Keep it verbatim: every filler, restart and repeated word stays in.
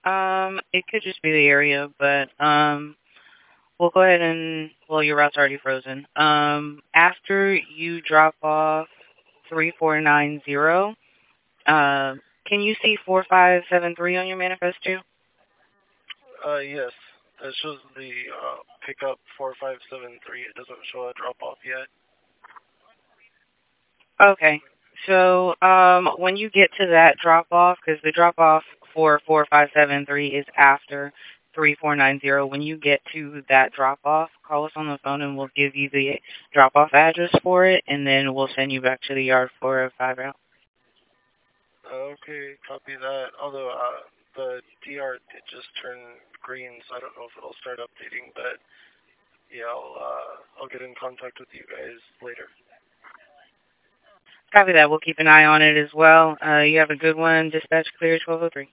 Um, it could just be the area, but um, we'll go ahead and well, your route's already frozen. Um, after you drop off three four nine zero, uh, can you see four five seven three on your manifest too? Uh, yes. That shows the uh, pickup four five seven three. It doesn't show a drop off yet. Okay. So um, when you get to that drop off, because the drop off for four five seven three is after three four nine zero. When you get to that drop off, call us on the phone and we'll give you the drop off address for it, and then we'll send you back to the yard for a five route. Okay, copy that. Although uh, the D R did just turn green, so I don't know if it'll start updating. But yeah, I'll uh, I'll get in contact with you guys later. Copy that. We'll keep an eye on it as well. Uh, you have a good one. Dispatch clear twelve oh three.